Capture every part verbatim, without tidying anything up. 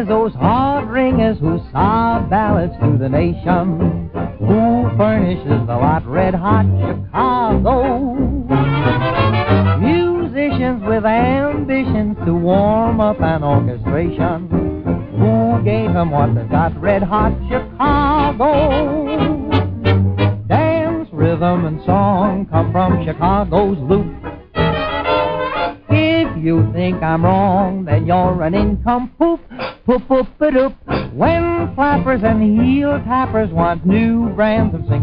is those hard ringers who sob ballads to the nation? Who furnishes the hot, red hot Chicago? Musicians with ambitions to warm up an orchestration. Who gave them what they got, red hot Chicago? Dance, rhythm, and song come from Chicago's loop. If you think I'm wrong, then you're an incompoop. Poop, poop, a-doop. When flappers and heel tappers want new brands of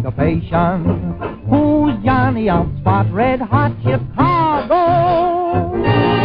syncopation, who's Johnny on spot, red hot Chicago?